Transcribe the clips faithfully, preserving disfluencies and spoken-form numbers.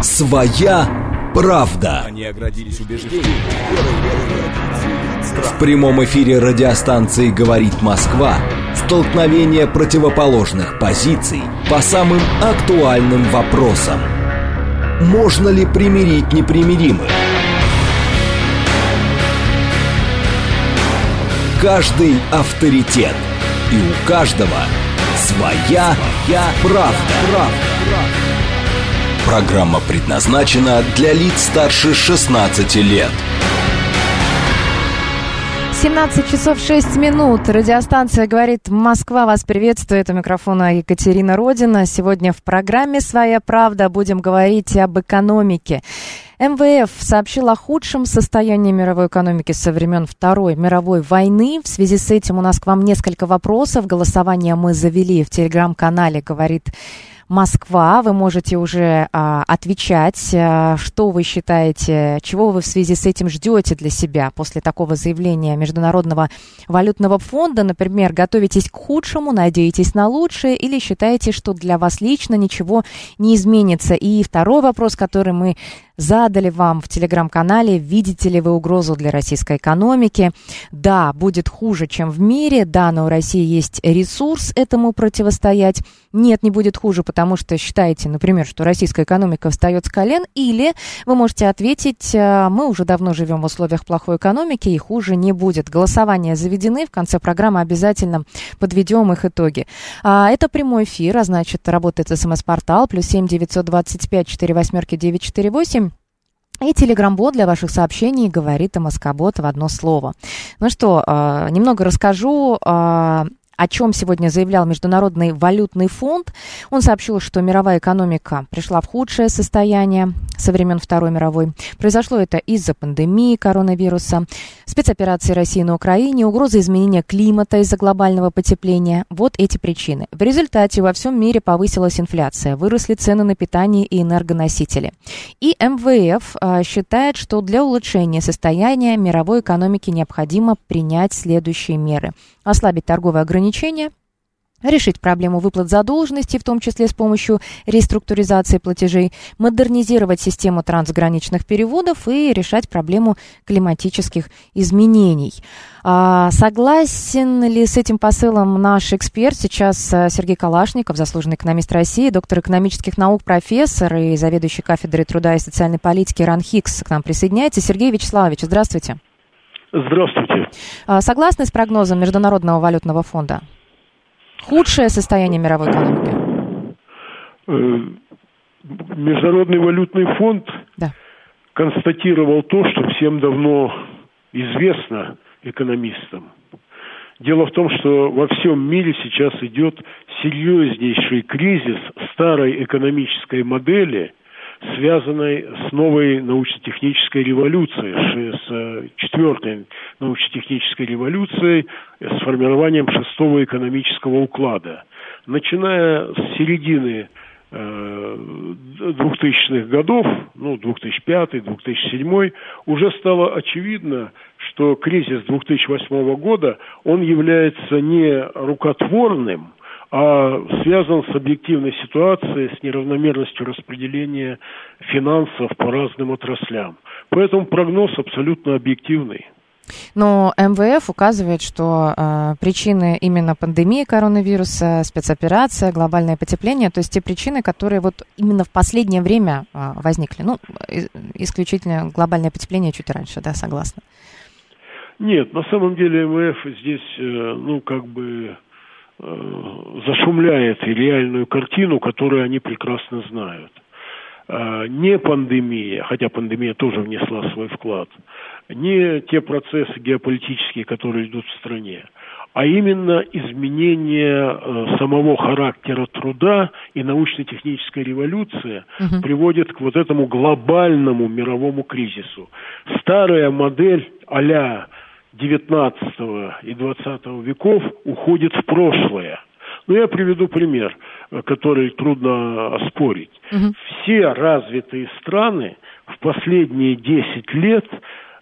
Своя правда. Они оградились убеждением. В прямом эфире радиостанции «Говорит Москва» столкновение противоположных позиций по самым актуальным вопросам. Можно ли примирить непримиримых? Каждый авторитет, и у каждого своя, своя правда. правда. Программа предназначена для лиц старше шестнадцати лет. семнадцать часов шесть минут. Радиостанция «Говорит Москва» вас приветствует. У микрофона Екатерина Родина. Сегодня в программе «Своя правда» будем говорить об экономике. эм вэ эф сообщил о худшем состоянии мировой экономики со времен Второй мировой войны. В связи с этим у нас к вам несколько вопросов. Голосование мы завели в телеграм-канале «Говорит Москва». Вы можете уже а, отвечать, а, что вы считаете, чего вы в связи с этим ждете для себя после такого заявления Международного валютного фонда. Например, готовитесь к худшему, надеетесь на лучшее или считаете, что для вас лично ничего не изменится. И второй вопрос, который мы задали вам в телеграм-канале: видите ли вы угрозу для российской экономики? Да, будет хуже, чем в мире. Да, но у России есть ресурс этому противостоять. Нет, не будет хуже, потому что считаете, например, что российская экономика встает с колен. Или вы можете ответить: мы уже давно живем в условиях плохой экономики и хуже не будет. Голосования заведены. В конце программы обязательно подведем их итоги. Это прямой эфир, а значит, работает смс-портал плюс семь девятьсот двадцать пять четыре восьмерки девять четыре восемь. И телеграм-бот для ваших сообщений «Говорит МСК-бот» в одно слово. Ну что, немного расскажу, о чем сегодня заявлял Международный валютный фонд. Он сообщил, что мировая экономика пришла в худшее состояние со времен Второй мировой. Произошло это из-за пандемии коронавируса, спецоперации России на Украине, угрозы изменения климата из-за глобального потепления. Вот эти причины. В результате во всем мире повысилась инфляция, выросли цены на питание и энергоносители. И эм вэ эф а, считает, что для улучшения состояния мировой экономики необходимо принять следующие меры: ослабить торговые ограничения, решить проблему выплат задолженности, в том числе с помощью реструктуризации платежей, модернизировать систему трансграничных переводов и решать проблему климатических изменений. А, согласен ли с этим посылом наш эксперт? Сейчас Сергей Калашников, заслуженный экономист России, доктор экономических наук, профессор и заведующий кафедрой труда и социальной политики РАНХИКС к нам присоединяется. Сергей Вячеславович, здравствуйте. Здравствуйте. А, согласны с прогнозом Международного валютного фонда? Худшее состояние мировой экономики? Международный валютный фонд да. констатировал то, что всем давно известно экономистам. Дело в том, что во всем мире сейчас идет серьезнейший кризис старой экономической модели, связанной с новой научно-технической революцией, с четвертой научно-технической революцией, с формированием шестого экономического уклада. Начиная с середины э, двухтысячных годов, ну, две тысячи пятый - две тысячи седьмой, уже стало очевидно, что кризис две тысячи восьмого года, он является не рукотворным, а связан с объективной ситуацией, с неравномерностью распределения финансов по разным отраслям. Поэтому прогноз абсолютно объективный. Но эм вэ эф указывает, что э, причины именно пандемии коронавируса, спецоперация, глобальное потепление, то есть те причины, которые вот именно в последнее время э, возникли. Ну, и, исключительно глобальное потепление чуть раньше, да, согласна? Нет, на самом деле эм вэ эф здесь, э, ну, как бы зашумляет реальную картину, которую они прекрасно знают. Не пандемия, хотя пандемия тоже внесла свой вклад, не те процессы геополитические, которые идут в стране, а именно изменение самого характера труда и научно-техническая революция угу. приводит к вот этому глобальному мировому кризису. Старая модель а-ля девятнадцатого и двадцатого веков уходит в прошлое. Но я приведу пример, который трудно оспорить. Угу. Все развитые страны в последние десять лет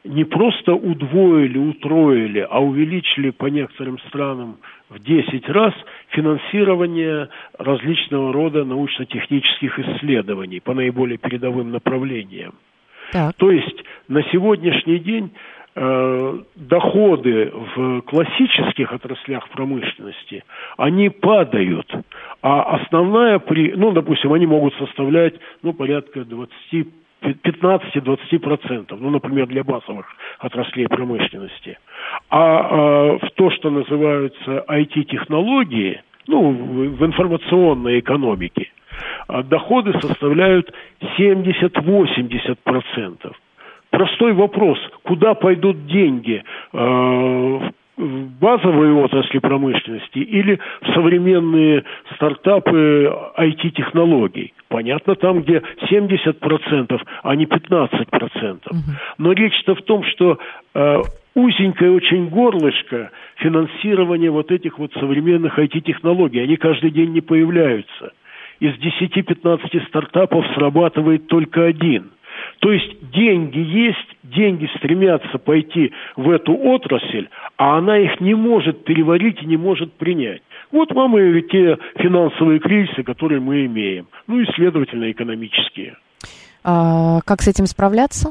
не просто удвоили, утроили, а увеличили по некоторым странам в десять раз финансирование различного рода научно-технических исследований по наиболее передовым направлениям. Так. То есть на сегодняшний день э, доходы в классических отраслях промышленности, они падают, а основная, при, ну, допустим, они могут составлять, ну, порядка двадцать пятнадцать-двадцать процентов, ну, например, для базовых отраслей промышленности. А, а в то, что называются ай ти-технологии, ну, в, в информационной экономике, доходы составляют семьдесят-восемьдесят процентов. Простой вопрос, куда пойдут деньги? Э, в базовые отрасли промышленности или в современные стартапы ай ти-технологий? Понятно, там, где семьдесят процентов, а не пятнадцать процентов. Угу. Но речь-то в том, что э, узенькое очень горлышко финансирования вот этих вот современных ай ти-технологий, они каждый день не появляются. Из десяти-пятнадцати стартапов срабатывает только один. То есть деньги есть, деньги стремятся пойти в эту отрасль, а она их не может переварить и не может принять. Вот вам и те финансовые кризисы, которые мы имеем. Ну и, следовательно, экономические. А как с этим справляться?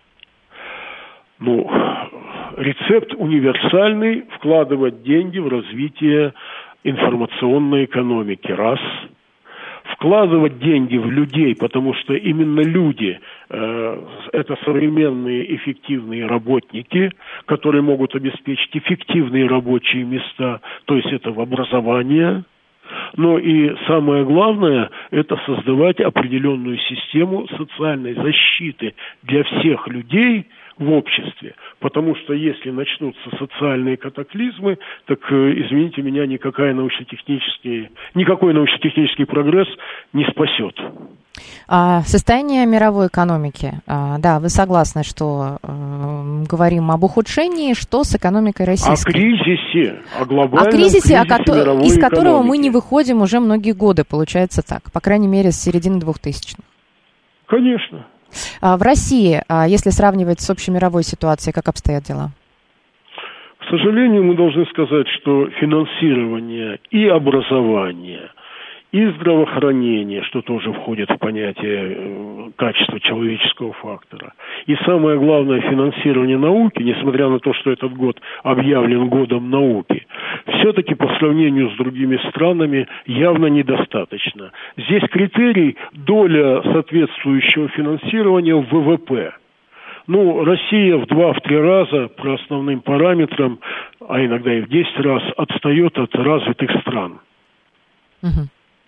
Ну, рецепт универсальный – вкладывать деньги в развитие информационной экономики. Раз. Вкладывать деньги в людей, потому что именно люди э, – это современные эффективные работники, которые могут обеспечить эффективные рабочие места, то есть это в образование. Но и самое главное – это создавать определенную систему социальной защиты для всех людей в обществе. Потому что если начнутся социальные катаклизмы, так, извините меня, никакая научно-технический, никакой научно-технический прогресс не спасет. А состояние мировой экономики, а, да, вы согласны, что э, говорим об ухудшении, что с экономикой российской? О кризисе, о глобальном о кризисе, кризисе о ко- мировой из которого экономики. Мы не выходим уже многие годы, получается так, по крайней мере, с середины двухтысячных. Конечно. А в России, а если сравнивать с общемировой ситуацией, как обстоят дела? К сожалению, мы должны сказать, что финансирование и образования, и здравоохранение, что тоже входит в понятие качества человеческого фактора, и самое главное, финансирование науки, несмотря на то, что этот год объявлен годом науки, все-таки по сравнению с другими странами явно недостаточно. Здесь критерий – доля соответствующего финансирования в вэ вэ пэ. Ну, Россия в два-три раза по основным параметрам, а иногда и в десять раз, отстает от развитых стран. Угу.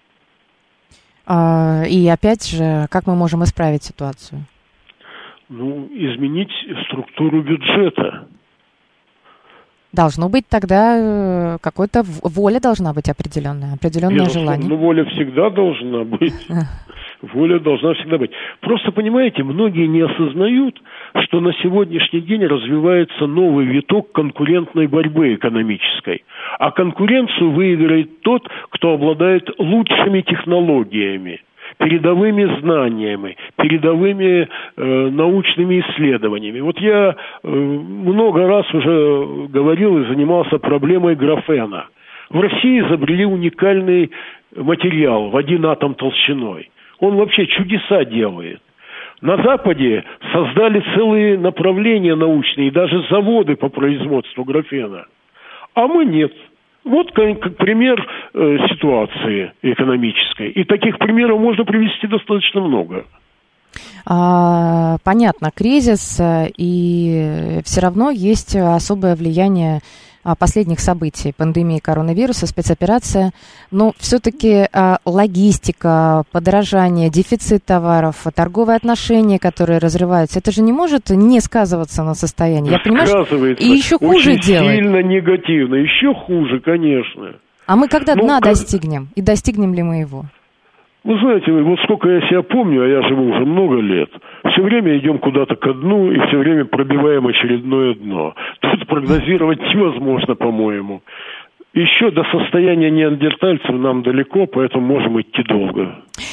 А, и опять же, как мы можем исправить ситуацию? Ну, изменить структуру бюджета. Должно быть тогда какой-то воля должна быть определенная, определенное желание. Ну, воля всегда должна быть. Воля должна всегда быть. Просто, понимаете, многие не осознают, что на сегодняшний день развивается новый виток конкурентной борьбы экономической. А конкуренцию выиграет тот, кто обладает лучшими технологиями, передовыми знаниями, передовыми э, научными исследованиями. Вот я э, много раз уже говорил и занимался проблемой графена. В России изобрели уникальный материал в один атом толщиной. Он вообще чудеса делает. На Западе создали целые направления научные, и даже заводы по производству графена. А мы нет. Вот как, как пример э, ситуации экономической. И таких примеров можно привести достаточно много. А, понятно, кризис, и все равно есть особое влияние последних событий, пандемии коронавируса, спецоперация, но все-таки а, логистика, подорожание, дефицит товаров, торговые отношения, которые разрываются, это же не может не сказываться на состоянии. Я понимаю, что и еще хуже очень делает. Сильно негативно, еще хуже, конечно. А мы когда ну, дна как... достигнем? И достигнем ли мы его? Вы знаете, вот сколько я себя помню, а я живу уже много лет, все время идем куда-то ко дну и все время пробиваем очередное дно. Тут прогнозировать невозможно, по-моему. Еще до состояния неандертальцев нам далеко, поэтому можем идти долго.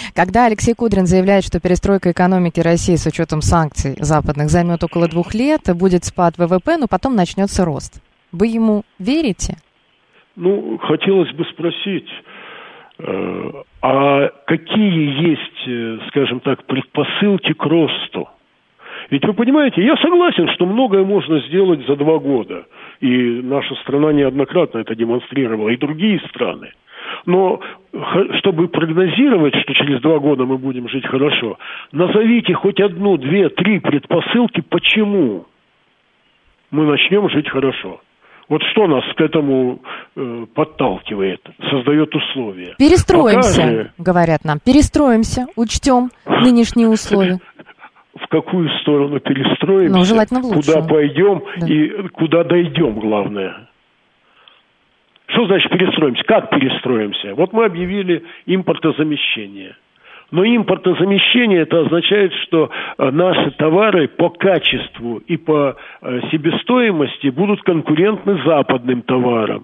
Когда Алексей Кудрин заявляет, что перестройка экономики России с учетом санкций западных займет около двух лет, будет спад ВВП, но потом начнется рост. Вы ему верите? Ну, хотелось бы спросить, э, а какие есть, скажем так, предпосылки к росту? Ведь вы понимаете, я согласен, что многое можно сделать за два года. И наша страна неоднократно это демонстрировала, и другие страны. Но чтобы прогнозировать, что через два года мы будем жить хорошо, назовите хоть одну, две, три предпосылки, почему мы начнем жить хорошо. Вот что нас к этому э, подталкивает, создает условия. Перестроимся, Пока... говорят нам, перестроимся, учтем нынешние условия. В какую сторону перестроимся, ну, желательно в лучшую. Куда пойдем, да. И куда дойдем, главное. Что значит перестроимся? Как перестроимся? Вот мы объявили импортозамещение. Но импортозамещение это означает, что наши товары по качеству и по себестоимости будут конкурентны западным товарам.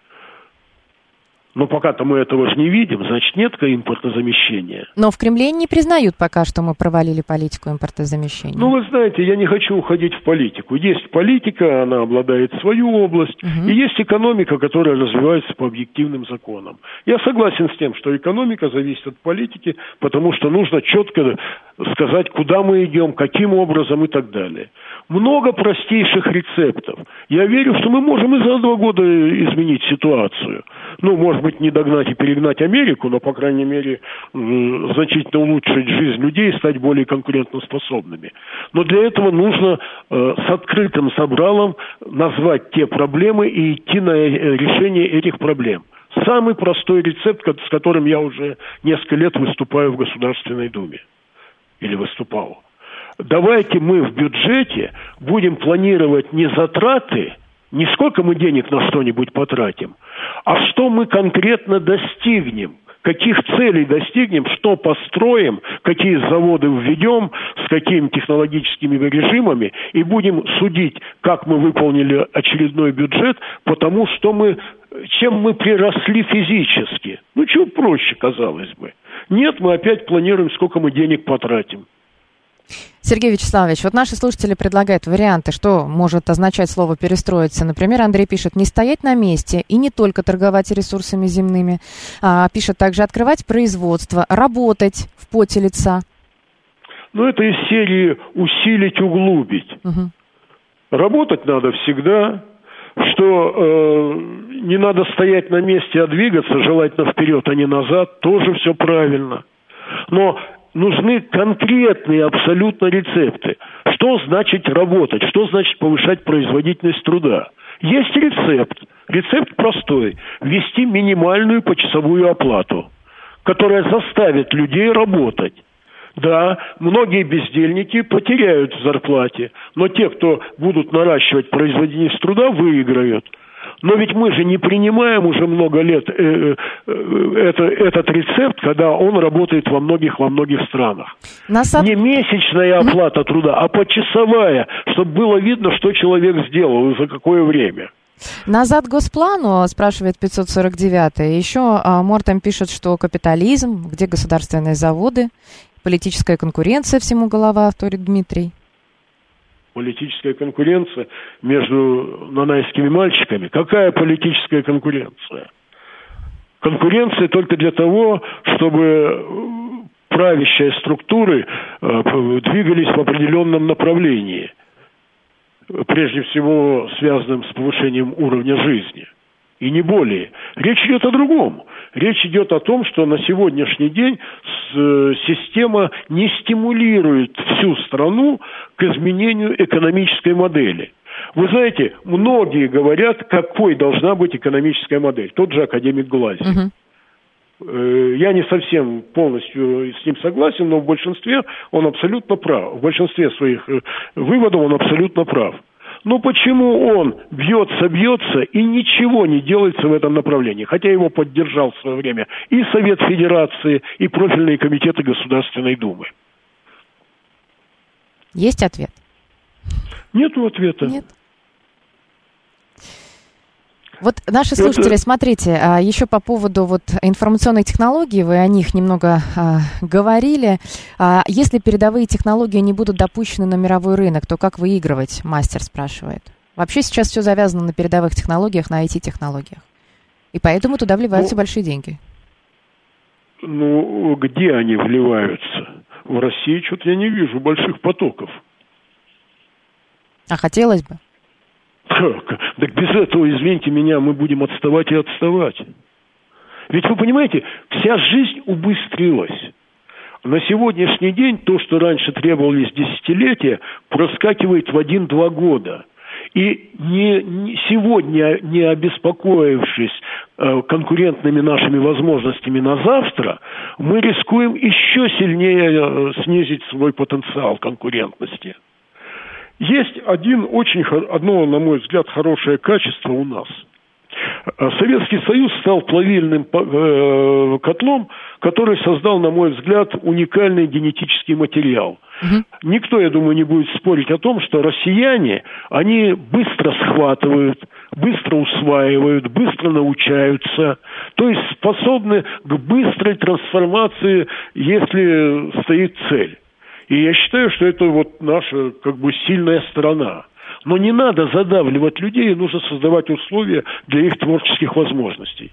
Но пока-то мы этого же не видим, значит, нет импортозамещения. Но в Кремле не признают пока, что мы провалили политику импортозамещения. Ну, вы знаете, я не хочу уходить в политику. Есть политика, она обладает свою область, угу. И есть экономика, которая развивается по объективным законам. Я согласен с тем, что экономика зависит от политики, потому что нужно четко сказать, куда мы идем, каким образом и так далее. Много простейших рецептов. Я верю, что мы можем и за два года изменить ситуацию. Ну, может быть, не догнать и перегнать Америку, но, по крайней мере, значительно улучшить жизнь людей и стать более конкурентоспособными. Но для этого нужно э, с открытым собралом назвать те проблемы и идти на решение этих проблем. Самый простой рецепт, с которым я уже несколько лет выступаю в Государственной Думе. Или выступал. Давайте мы в бюджете будем планировать не затраты, не сколько мы денег на что-нибудь потратим, а что мы конкретно достигнем, каких целей достигнем, что построим, какие заводы введем, с какими технологическими режимами, и будем судить, как мы выполнили очередной бюджет, потому что мы, чем мы приросли физически. Ну, чего проще, казалось бы. Нет, мы опять планируем, сколько мы денег потратим. Сергей Вячеславович, вот наши слушатели предлагают варианты, что может означать слово «перестроиться». Например, Андрей пишет, не стоять на месте и не только торговать ресурсами земными. А, пишет также открывать производство, работать в поте лица. Ну, это из серии «усилить, углубить». Угу. Работать надо всегда, что э, не надо стоять на месте, а двигаться, желательно вперед, а не назад, тоже все правильно. Но нужны конкретные абсолютно рецепты. Что значит работать? Что значит повышать производительность труда? Есть рецепт. Рецепт простой. Ввести минимальную почасовую оплату, которая заставит людей работать. Да, многие бездельники потеряют в зарплате, но те, кто будут наращивать производительность труда, выиграют. Но ведь мы же не принимаем уже много лет э, э, это, этот рецепт, когда он работает во многих, во многих странах. Насад... Не месячная оплата труда, а почасовая, чтобы было видно, что человек сделал и за какое время. Назад Госплану, спрашивает пятьсот сорок девятый. Еще а, Мортем пишет, что капитализм, где государственные заводы, политическая конкуренция, всему голова, вторит Дмитрий. Политическая конкуренция между нанайскими мальчиками. Какая политическая конкуренция? Конкуренция только для того, чтобы правящие структуры э, двигались в определенном направлении. Прежде всего, связанном с повышением уровня жизни. И не более. Речь идет о другом. Речь идет о том, что на сегодняшний день система не стимулирует всю страну к изменению экономической модели. Вы знаете, многие говорят, какой должна быть экономическая модель. Тот же академик Глазьев. Uh-huh. Я не совсем полностью с ним согласен, но в большинстве он абсолютно прав. В большинстве своих выводов он абсолютно прав. Но почему он бьется, бьется и ничего не делается в этом направлении? Хотя его поддержал в свое время и Совет Федерации, и профильные комитеты Государственной Думы. Есть ответ? Нету ответа. Нет. Вот наши слушатели, это... смотрите, еще по поводу вот информационных технологий, вы о них немного а, говорили. А, если передовые технологии не будут допущены на мировой рынок, то как выигрывать, мастер спрашивает. Вообще сейчас все завязано на передовых технологиях, на ай ти-технологиях. И поэтому туда вливаются ну, большие деньги. Ну, где они вливаются? В России что-то я не вижу больших потоков. А хотелось бы. Как? Так без этого, извините меня, мы будем отставать и отставать. Ведь вы понимаете, вся жизнь убыстрилась. На сегодняшний день то, что раньше требовались десятилетия, проскакивает в один-два года. И не, не, сегодня, не обеспокоившись э, конкурентными нашими возможностями на завтра, мы рискуем еще сильнее э, снизить свой потенциал конкурентности. Есть один очень, одно, на мой взгляд, хорошее качество у нас. Советский Союз стал плавильным котлом, который создал, на мой взгляд, уникальный генетический материал. Угу. Никто, я думаю, не будет спорить о том, что россияне, они быстро схватывают, быстро усваивают, быстро научаются, то есть способны к быстрой трансформации, если стоит цель. И я считаю, что это вот наша как бы сильная сторона. Но не надо задавливать людей, нужно создавать условия для их творческих возможностей.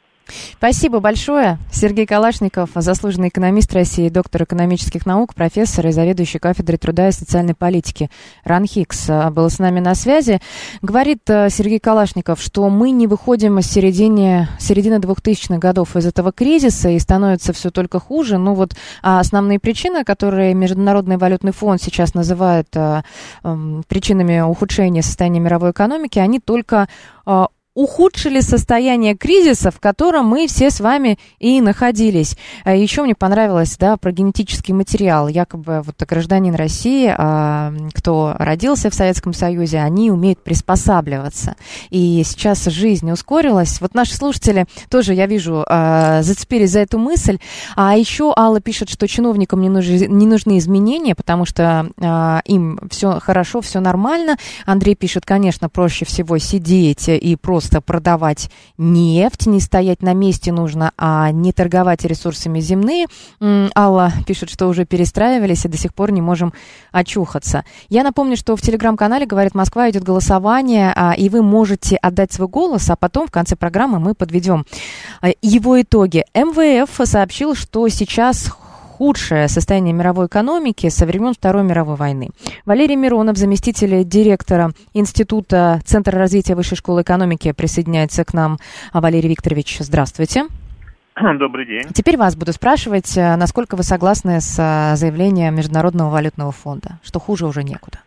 Спасибо большое. Сергей Калашников, заслуженный экономист России, доктор экономических наук, профессор и заведующий кафедрой труда и социальной политики РАНХИКС, был с нами на связи. Говорит Сергей Калашников, что мы не выходим с середины, середины двухтысячных годов из этого кризиса и становится все только хуже. Ну вот а основные причины, которые Международный валютный фонд сейчас называет а, а, причинами ухудшения состояния мировой экономики, они только а, ухудшили состояние кризиса, в котором мы все с вами и находились. Еще мне понравилось, да, про генетический материал. Якобы вот гражданин России, кто родился в Советском Союзе, они умеют приспосабливаться. И сейчас жизнь ускорилась. Вот наши слушатели тоже, я вижу, зацепились за эту мысль. А еще Алла пишет, что чиновникам не нужны, не нужны изменения, потому что им все хорошо, все нормально. Андрей пишет, конечно, проще всего сидеть и просто продавать нефть, не стоять на месте нужно, а не торговать ресурсами земные. Алла пишет, что уже перестраивались и до сих пор не можем очухаться. Я напомню, что в телеграм-канале «Говорит Москва» идет голосование, и вы можете отдать свой голос, а потом в конце программы мы подведем его итоги. эм вэ эф сообщил, что сейчас худшее состояние мировой экономики со времен Второй мировой войны. Валерий Миронов, заместитель директора Института Центра развития Высшей школы экономики, присоединяется к нам. Валерий Викторович, здравствуйте. Добрый день. Теперь вас буду спрашивать, насколько вы согласны с заявлением Международного валютного фонда, что хуже уже некуда?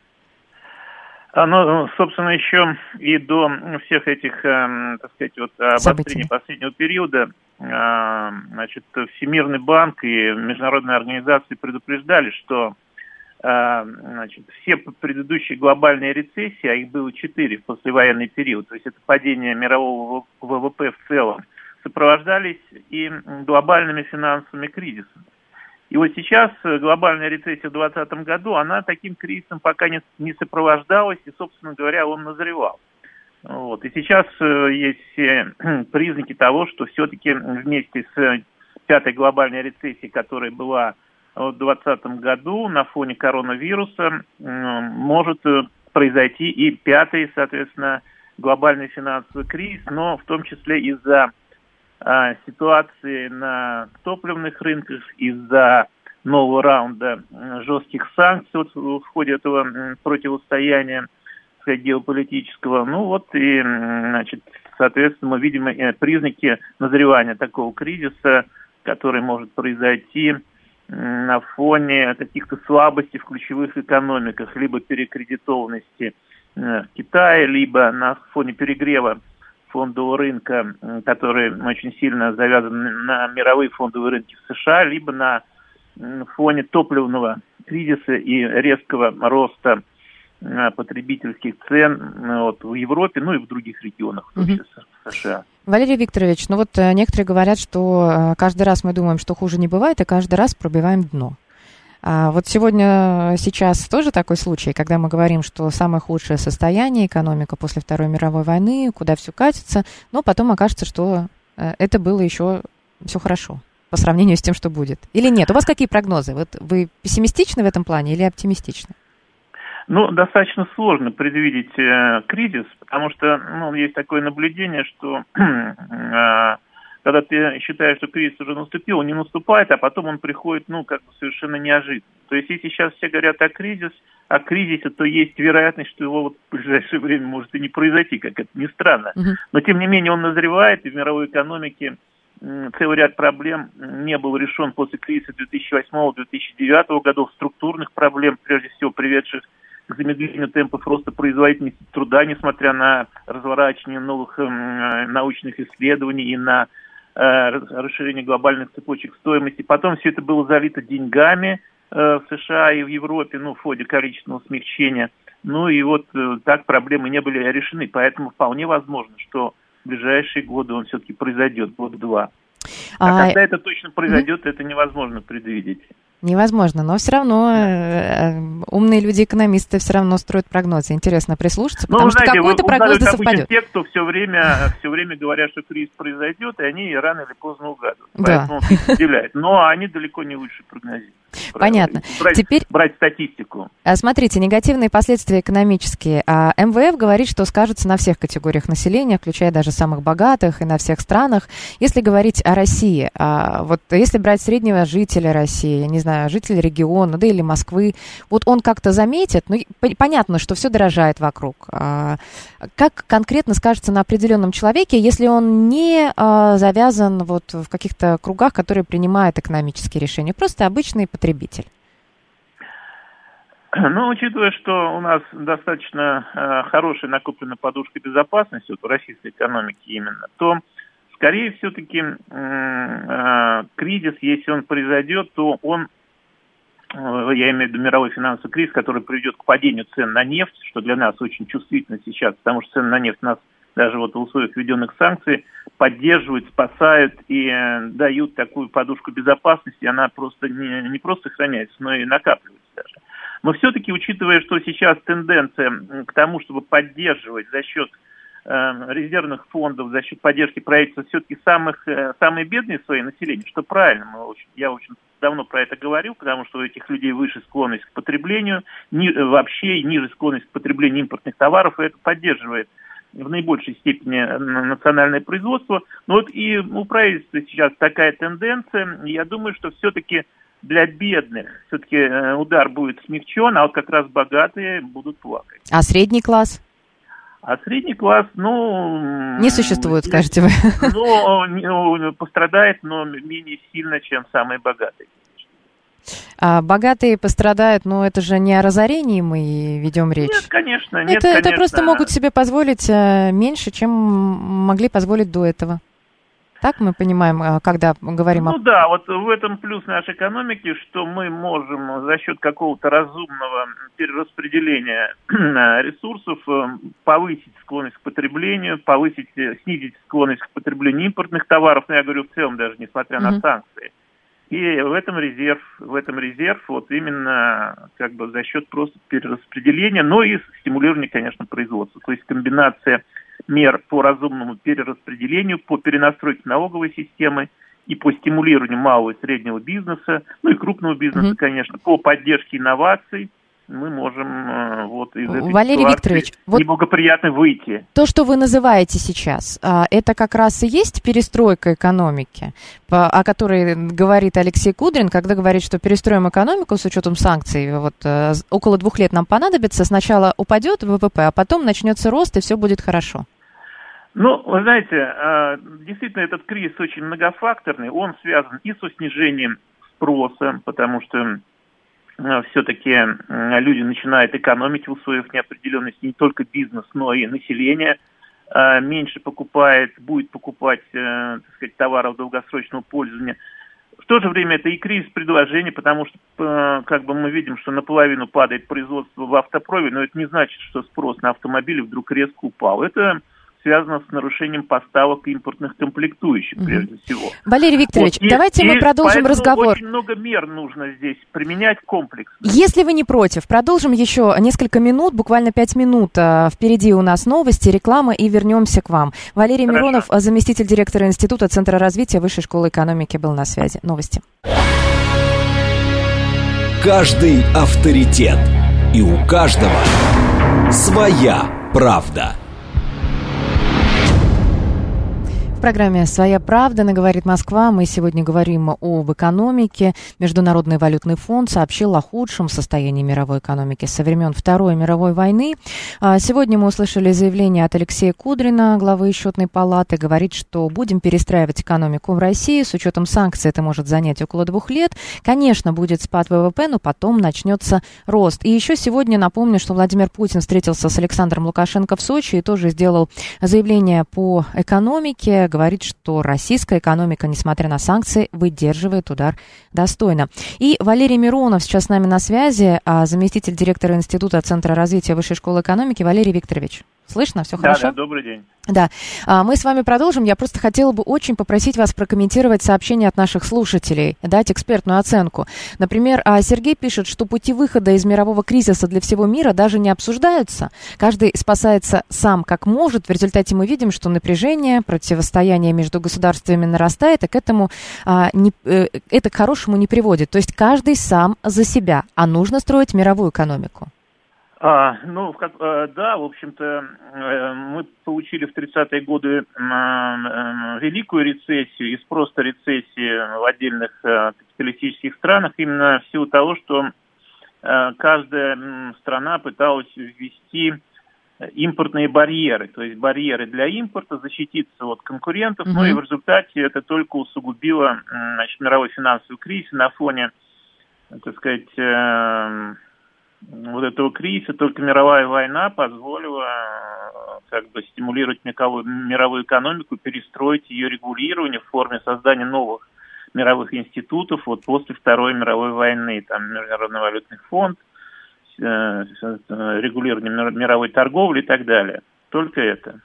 Ну, собственно, еще и до всех этих, так сказать, вот обострений последнего периода, значит, Всемирный банк и международные организации предупреждали, что, значит, все предыдущие глобальные рецессии, а их было четыре в послевоенный период, то есть это падение мирового вэ вэ пэ в целом, сопровождались и глобальными финансовыми кризисами. И вот сейчас глобальная рецессия в двадцатом году, она таким кризисом пока не, не сопровождалась, и, собственно говоря, он назревал. Вот. И сейчас есть все признаки того, что все-таки вместе с пятой глобальной рецессией, которая была в двадцатом году на фоне коронавируса, может произойти и пятый, соответственно, глобальный финансовый кризис, но в том числе из-за ситуации на топливных рынках, из-за нового раунда жестких санкций вот в ходе этого противостояния, так сказать, геополитического. Ну вот и, значит, соответственно, мы видим признаки назревания такого кризиса, который может произойти на фоне каких-то слабостей в ключевых экономиках, либо перекредитованности Китая, либо на фоне перегрева фондового рынка, который очень сильно завязан на мировые фондовые рынки в США, либо на фоне топливного кризиса и резкого роста потребительских цен вот, в Европе, ну и в других регионах, в том числе в США. Валерий Викторович, ну вот некоторые говорят, что каждый раз мы думаем, что хуже не бывает, и каждый раз пробиваем дно. А вот сегодня, сейчас тоже такой случай, когда мы говорим, что самое худшее состояние экономика после Второй мировой войны, куда все катится, но потом окажется, что это было еще все хорошо по сравнению с тем, что будет. Или нет? У вас какие прогнозы? Вот вы пессимистичны в этом плане или оптимистичны? Ну, достаточно сложно предвидеть э, кризис, потому что, ну, есть такое наблюдение, что э, когда ты считаешь, что кризис уже наступил, он не наступает, а потом он приходит, ну, как бы совершенно неожиданно. То есть, если сейчас все говорят о кризисе, о кризисе, то есть вероятность, что его вот в ближайшее время может и не произойти, как это ни странно. Uh-huh. Но, тем не менее, он назревает, и в мировой экономике м, целый ряд проблем не был решен после кризиса две тысячи восьмого - две тысячи девятого годов, структурных проблем, прежде всего, приведших к замедлению темпов роста производительности труда, несмотря на разворачивание новых э, научных исследований и на э, расширение глобальных цепочек стоимости. Потом все это было залито деньгами э, в США и в Европе, ну, в ходе количественного смягчения. Ну и вот э, так проблемы не были решены. Поэтому вполне возможно, что в ближайшие годы он все-таки произойдет, год-два. А, а когда это точно произойдет, mm-hmm. это невозможно предвидеть. Невозможно, но все равно э, умные люди-экономисты все равно строят прогнозы. Интересно прислушаться, потому ну, что знаете, какой-то прогноз да совпадет. Те, кто все время, все время говорят, что кризис произойдет, и они рано или поздно угадывают. Да. Поэтому их разделяют. Но они далеко не лучше прогнозируют. Понятно. Брать, Теперь брать статистику. Смотрите, негативные последствия экономические. А эм вэ эф говорит, что скажется на всех категориях населения, включая даже самых богатых и на всех странах. Если говорить о России, а вот если брать среднего жителя России, не знаю, жителя региона, да или Москвы, вот он как-то заметит, ну, понятно, что все дорожает вокруг. А как конкретно скажется на определенном человеке, если он не а, завязан вот в каких-то кругах, которые принимают экономические решения, просто обычный потребитель? Ну, учитывая, что у нас достаточно э, хорошая накоплена подушка безопасности вот, в российской экономике именно, то скорее все-таки э, э, кризис, если он произойдет, то он, э, я имею в виду мировой финансовый кризис, который приведет к падению цен на нефть, что для нас очень чувствительно сейчас, потому что цены на нефть нас даже вот в условиях введенных санкций поддерживают, спасают и э, дают такую подушку безопасности, она просто не, не просто сохраняется, но и накапливается даже. Но все-таки, учитывая, что сейчас тенденция к тому, чтобы поддерживать за счет э, резервных фондов, за счет поддержки правительства все-таки самых, э, самые бедные свои населения, что правильно, мы очень, я очень давно про это говорил, потому что у этих людей выше склонность к потреблению, ни, вообще ниже склонность к потреблению импортных товаров, и это поддерживает в наибольшей степени национальное производство. Но вот и у правительства сейчас такая тенденция, и я думаю, что все-таки для бедных все-таки удар будет смягчен, а вот как раз богатые будут плакать. А средний класс? А средний класс, ну... Не существует, скажете вы. Ну, пострадает, но менее сильно, чем самые богатые. А богатые пострадают, но это же не о разорении мы ведем речь. Нет, конечно. Нет, это, конечно. Это просто могут себе позволить меньше, чем могли позволить до этого. Так мы понимаем, когда говорим ну, о... Ну да, вот в этом плюс нашей экономики, что мы можем за счет какого-то разумного перераспределения ресурсов повысить склонность к потреблению, повысить, снизить склонность к потреблению импортных товаров, ну я говорю в целом даже, несмотря на mm-hmm. санкции. И в этом резерв, в этом резерв вот именно как бы за счет просто перераспределения, но и стимулирования, конечно, производства. То есть комбинация мер по разумному перераспределению, по перенастройке налоговой системы и по стимулированию малого и среднего бизнеса, ну и крупного бизнеса, mm-hmm. конечно, по поддержке инноваций мы можем вот из этой Валерий Викторович, неблагоприятно вот выйти. То, что вы называете сейчас, это как раз и есть перестройка экономики, о которой говорит Алексей Кудрин, когда говорит, что перестроим экономику с учетом санкций, вот около двух лет нам понадобится, сначала упадет вэ вэ пэ, а потом начнется рост, и все будет хорошо. Ну, вы знаете, действительно, этот кризис очень многофакторный, он связан и со снижением спроса, потому что все-таки люди начинают экономить в условиях неопределенности, не только бизнес, но и население меньше покупает, будет покупать, так сказать, товаров долгосрочного пользования. В то же время это и кризис предложения, потому что как бы мы видим, что наполовину падает производство в автопроме, но это не значит, что спрос на автомобили вдруг резко упал. Это связано с нарушением поставок импортных комплектующих, mm-hmm. прежде всего. Валерий Викторович, вот, давайте и, мы и продолжим разговор. Очень много мер нужно здесь применять комплексно. Если вы не против, продолжим еще несколько минут, буквально пять минут. Впереди у нас новости, реклама, и вернемся к вам. Валерий Хорошо. Миронов, заместитель директора Института Центра развития Высшей школы экономики, был на связи. Новости. Каждый авторитет. И у каждого своя правда. В программе «Своя правда» на «Говорит Москва» мы сегодня говорим об экономике. Международный валютный фонд сообщил о худшем состоянии мировой экономики со времен Второй мировой войны. Сегодня мы услышали заявление от Алексея Кудрина, главы Счетной палаты. Говорит, что будем перестраивать экономику в России. С учетом санкций это может занять около двух лет. Конечно, будет спад ВВП, но потом начнется рост. И еще сегодня напомню, что Владимир Путин встретился с Александром Лукашенко в Сочи и тоже сделал заявление по экономике. Говорит, что российская экономика, несмотря на санкции, выдерживает удар достойно. И Валерий Миронов сейчас с нами на связи, заместитель директора Института Центра развития Высшей школы экономики. Валерий Викторович, слышно? Все хорошо? Да, да, добрый день. Да, мы с вами продолжим. Я просто хотела бы очень попросить вас прокомментировать сообщения от наших слушателей, дать экспертную оценку. Например, Сергей пишет, что пути выхода из мирового кризиса для всего мира даже не обсуждаются. Каждый спасается сам как может. В результате мы видим, что напряжение, противостояние между государствами нарастает, и к этому а, не, э, это к хорошему не приводит. То есть каждый сам за себя, а нужно строить мировую экономику. А, ну, как, да, в общем-то, мы получили в тридцатые годы великую рецессию, и спрос рецессии в отдельных капиталистических странах именно в силу того, что каждая страна пыталась ввести импортные барьеры, то есть барьеры для импорта, защититься от конкурентов, mm-hmm. ну и в результате это только усугубило, значит, мировой финансовый кризис на фоне, так сказать, вот этого кризиса. Только мировая война позволила как бы стимулировать мировую экономику, перестроить ее регулирование в форме создания новых мировых институтов вот после Второй мировой войны. Там Международный валютный фонд, регулирование мировой торговли и так далее. Только это.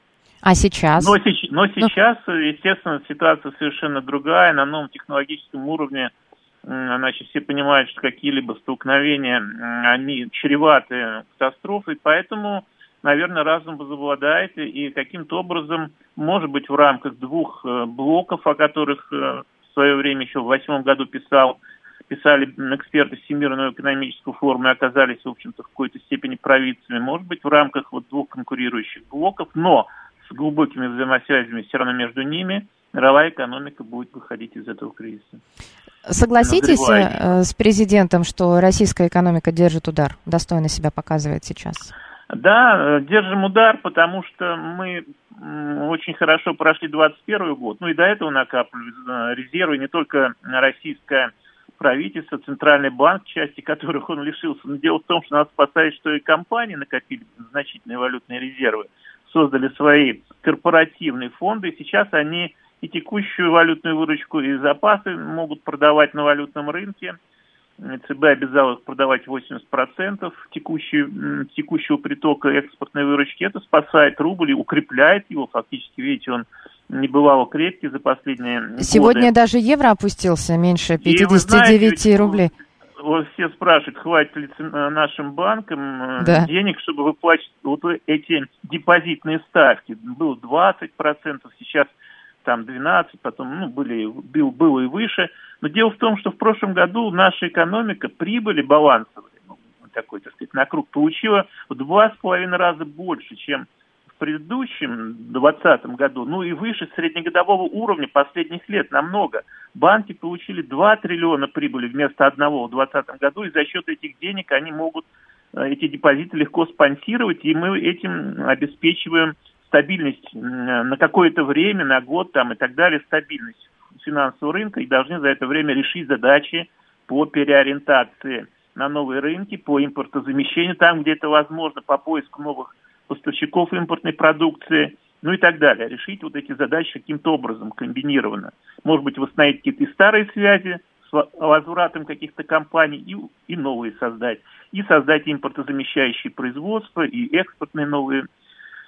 А сейчас? Но, но сейчас, ну... естественно, ситуация совершенно другая. На новом технологическом уровне, значит, все понимают, что какие-либо столкновения, они чреваты катастрофой, поэтому, наверное, разум возобладает, и каким-то образом, может быть, в рамках двух блоков, о которых в свое время еще в восьмом году писал, писали эксперты Всемирного экономического форума и оказались, в общем-то, в какой-то степени провидцами, может быть, в рамках вот двух конкурирующих блоков, но с глубокими взаимосвязями все равно между ними, мировая экономика будет выходить из этого кризиса. Согласитесь с президентом, что российская экономика держит удар, достойно себя показывает сейчас? Да, держим удар, потому что мы очень хорошо прошли двадцать первый год, ну и до этого накапливали резервы, не только российское правительство, Центральный банк, части которых он лишился. Но дело в том, что нас спасает, что и компании накопили значительные валютные резервы, создали свои корпоративные фонды, и сейчас они и текущую валютную выручку, и запасы могут продавать на валютном рынке. ЦБ обязал их продавать восемьдесят процентов текущего, текущего притока экспортной выручки. Это спасает рубль и укрепляет его. Фактически, видите, он небывало крепкий за последние Сегодня годы. Сегодня даже евро опустился меньше пятьдесят девять рублей. Вот все спрашивают, хватит ли нашим банкам да. денег, чтобы выплачивать вот эти депозитные ставки. Было двадцать процентов, сейчас там двенадцать, потом ну, были, был, было и выше. Но дело в том, что в прошлом году наша экономика прибыли балансовой, ну, такой, так сказать, на круг, получила в два с половиной раза больше, чем в предыдущем двадцатом году, ну и выше среднегодового уровня последних лет намного. Банки получили два триллиона прибыли вместо одного в двадцатом году, и за счет этих денег они могут эти депозиты легко спонсировать, и мы этим обеспечиваем стабильность на какое-то время, на год там и так далее, стабильность финансового рынка, и должны за это время решить задачи по переориентации на новые рынки, по импортозамещению там, где это возможно, по поиску новых поставщиков импортной продукции, ну и так далее. Решить вот эти задачи каким-то образом комбинированно. Может быть, восстановить какие-то и старые связи с возвратом каких-то компаний и, и новые создать. И создать импортозамещающие производства, и экспортные новые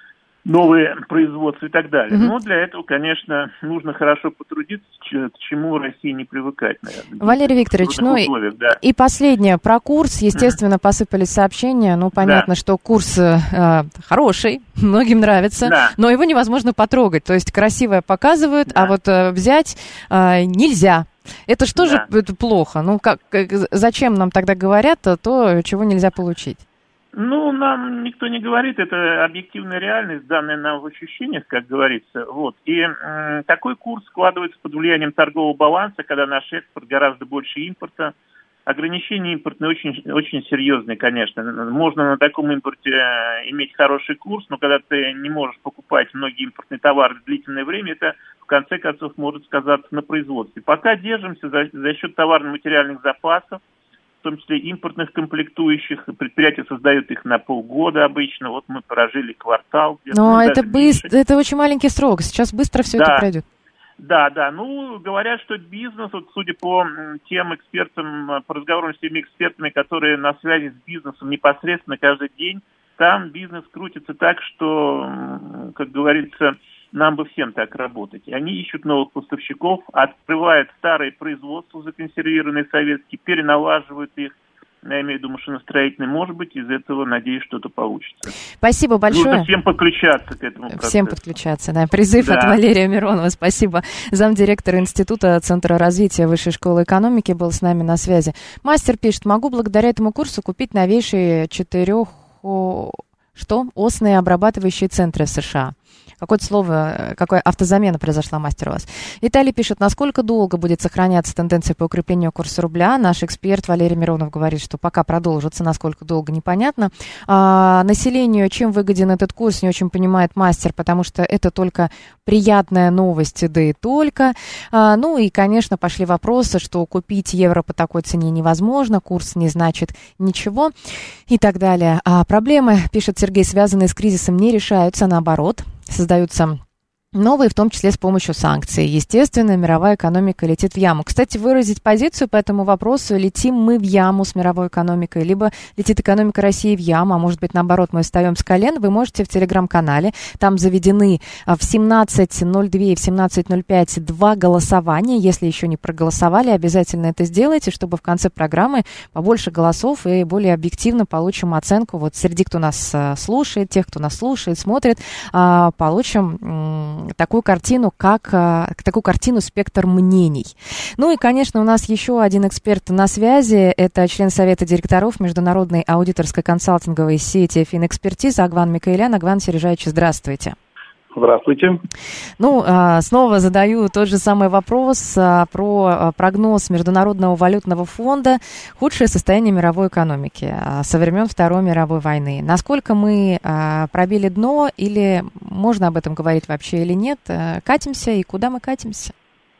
новые производства и так далее. Mm-hmm. Но для этого, конечно, нужно хорошо потрудиться, к чему России не привыкать, наверное. Валерий Викторович, ну условиях, и, да. и последнее про курс. Естественно, mm-hmm. посыпались сообщения. Ну, понятно, да. что курс э, хороший, многим нравится, да. но его невозможно потрогать. То есть красивое показывают, да. а вот э, взять э, нельзя. Это что да. же это плохо? Ну, как, как, зачем нам тогда говорят то, чего нельзя получить? Ну, нам никто не говорит, это объективная реальность, данная нам в ощущениях, как говорится. Вот. И э, такой курс складывается под влиянием торгового баланса, когда наш экспорт гораздо больше импорта. Ограничения импортные очень, очень серьезные, конечно. Можно на таком импорте иметь хороший курс, но когда ты не можешь покупать многие импортные товары длительное время, это в конце концов может сказаться на производстве. Пока держимся за, за счет товарно-материальных запасов, в том числе импортных комплектующих. Предприятия создают их на полгода обычно. Вот мы прожили квартал. Но это, быстро, это очень маленький срок. Сейчас быстро все да. это пройдет. Да, да. Ну, говорят, что бизнес, вот судя по тем экспертам, по разговорам с теми экспертами, которые на связи с бизнесом непосредственно каждый день, там бизнес крутится так, что, как говорится, нам бы всем так работать. И они ищут новых поставщиков, открывают старые производства законсервированные советские, переналаживают их. Я имею в виду машиностроительный. Может быть, из этого, надеюсь, что-то получится. Спасибо большое. Нужно всем подключаться к этому процессу. Всем подключаться, да. Призыв да. от Валерия Миронова. Спасибо. Замдиректора Института Центра развития Высшей школы экономики был с нами на связи. Мастер пишет, могу благодаря этому курсу купить новейшие четырех... Что? Осные обрабатывающие центры в США. Какое-то слово, какая автозамена произошла, мастер, у вас. Виталий пишет, насколько долго будет сохраняться тенденция по укреплению курса рубля. Наш эксперт Валерий Миронов говорит, что пока продолжится, насколько долго, непонятно. А, населению, чем выгоден этот курс, не очень понимает мастер, потому что это только приятная новость, да и только. А, ну и, конечно, пошли вопросы, что купить евро по такой цене невозможно, курс не значит ничего и так далее. А проблемы, пишет Сергей, связанные с кризисом, не решаются, наоборот. Создаются новые, в том числе с помощью санкций. Естественно, мировая экономика летит в яму. Кстати, выразить позицию по этому вопросу, летим мы в яму с мировой экономикой, либо летит экономика России в яму, а может быть, наоборот, мы встаем с колен, вы можете в телеграм-канале, там заведены в семнадцать ноль два и в семнадцать ноль пять два голосования. Если еще не проголосовали, обязательно это сделайте, чтобы в конце программы побольше голосов и более объективно получим оценку. Вот среди кто нас слушает, тех, кто нас слушает, смотрит, получим такую картину, как такую картину спектр мнений. Ну и, конечно, у нас еще один эксперт на связи. Это член Совета директоров Международной аудиторской консалтинговой сети Финэкспертиза Агван Микаэлян. Агван Сережаевич, здравствуйте. Здравствуйте. Ну, снова задаю тот же самый вопрос про прогноз Международного валютного фонда. Худшее состояние мировой экономики со времен Второй мировой войны. Насколько мы пробили дно, или можно об этом говорить вообще или нет? Катимся, и куда мы катимся?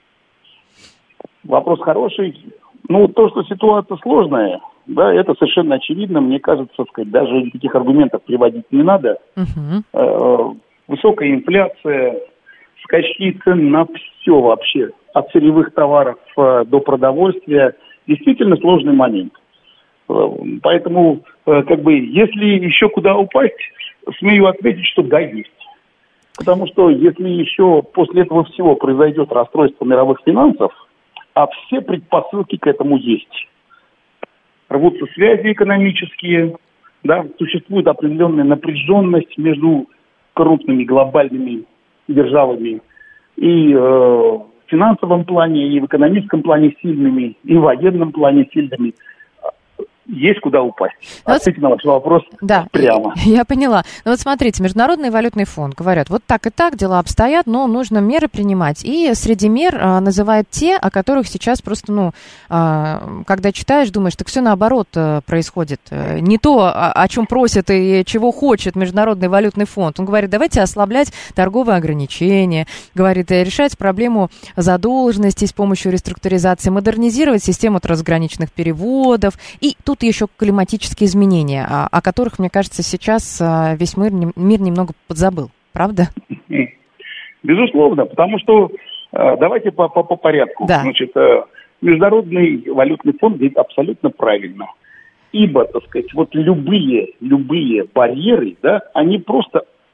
Вопрос хороший. Ну, то, что ситуация сложная, да, это совершенно очевидно. Мне кажется, сказать, даже никаких аргументов приводить не надо. Угу. Высокая инфляция, скачки цен на все вообще, от сырьевых товаров э, до продовольствия, действительно сложный момент. Э, поэтому, э, как бы, если еще куда упасть, смею ответить, что да, есть. Потому что если еще после этого всего произойдет расстройство мировых финансов, а все предпосылки к этому есть. Рвутся связи экономические, да, существует определенная напряженность между крупными глобальными державами и э, в финансовом плане, и в экономическом плане сильными, и в военном плане сильными. Есть куда упасть. Ответьте на ваш вопрос да, прямо. Я поняла. Ну вот смотрите, Международный валютный фонд говорят, вот так и так дела обстоят, но нужно меры принимать. И среди мер а, называют те, о которых сейчас просто, ну, а, когда читаешь, думаешь, так все наоборот а, происходит. Не то, о, о чем просит и чего хочет Международный валютный фонд. Он говорит, давайте ослаблять торговые ограничения, говорит, решать проблему задолженности с помощью реструктуризации, модернизировать систему трансграничных переводов. И тут еще климатические изменения, о, о которых, мне кажется, сейчас весь мир, мир немного подзабыл. Правда? Безусловно, потому что давайте по, по, по порядку. Да. Значит, Международный валютный фонд говорит абсолютно правильно. Ибо, так сказать, вот любые, любые барьеры, да, они просто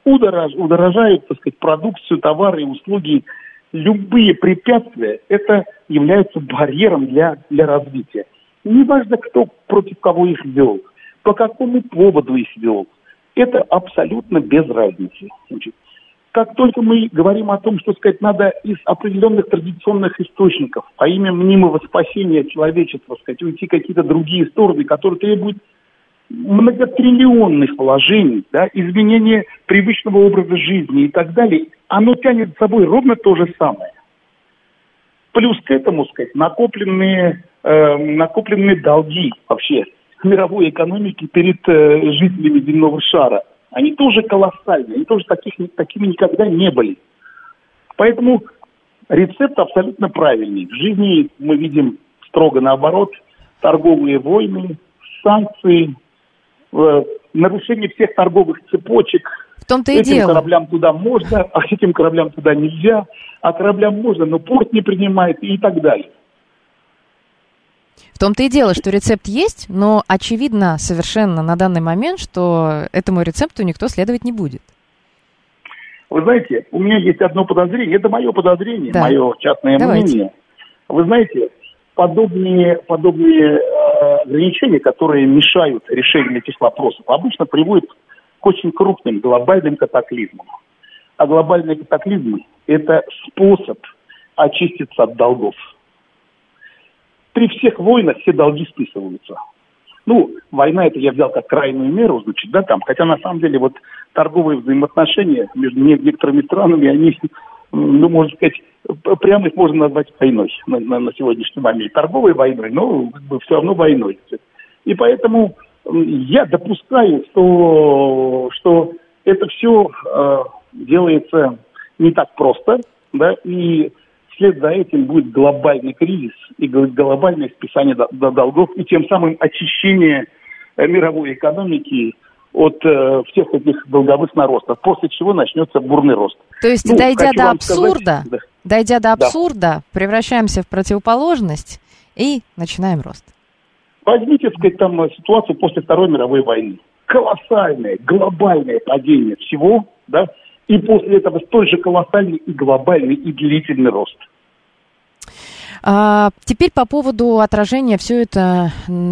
удорож, удорожают, так сказать, продукцию, товары и услуги. Любые препятствия, это являются барьером для, для развития. Неважно, кто против кого их вел, по какому поводу их вел. Это абсолютно без разницы. Значит, как только мы говорим о том, что, сказать, надо из определенных традиционных источников, а именно мнимого спасения человечества, сказать, уйти в какие-то другие стороны, которые требуют многотриллионных вложений, да, изменения привычного образа жизни и так далее, оно тянет за собой ровно то же самое. Плюс к этому, сказать, накопленные, э, накопленные долги вообще мировой экономики перед э, жителями земного шара, они тоже колоссальные, они тоже таких, такими никогда не были. Поэтому рецепт абсолютно правильный. В жизни мы видим строго наоборот: торговые войны, санкции, э, нарушение всех торговых цепочек. В том-то и этим дело. кораблям туда можно, а этим кораблям туда нельзя, а кораблям можно, но порт не принимает и так далее. В том-то и дело, что рецепт есть, но очевидно совершенно на данный момент, что этому рецепту никто следовать не будет. Вы знаете, у меня есть одно подозрение, это мое подозрение, да. мое частное Давайте. мнение. Вы знаете, подобные, подобные э, ограничения, которые мешают решению этих вопросов, обычно приводят к очень крупным глобальным катаклизмам. А глобальные катаклизмы – это способ очиститься от долгов. При всех войнах все долги списываются. Ну, война это я взял как крайнюю меру, значит, да, там, хотя на самом деле вот торговые взаимоотношения между некоторыми странами, они, ну, можно сказать, прямо их можно назвать войной на, на, на сегодняшний момент. Торговой войной, но как бы, все равно войной. И поэтому я допускаю, что, что это все э, делается не так просто, да, и вслед за этим будет глобальный кризис и глобальное списание до, до долгов, и тем самым очищение э, мировой экономики от э, всех этих долговых наростов, после чего начнется бурный рост. То есть, ну, дойдя до абсурда, сказать, да. дойдя до абсурда, да. превращаемся в противоположность и начинаем рост. Возьмите, так сказать, там ситуацию после Второй мировой войны. Колоссальное, глобальное падение всего, да, и после этого столь же колоссальный и глобальный и длительный рост. А, теперь по поводу отражения все это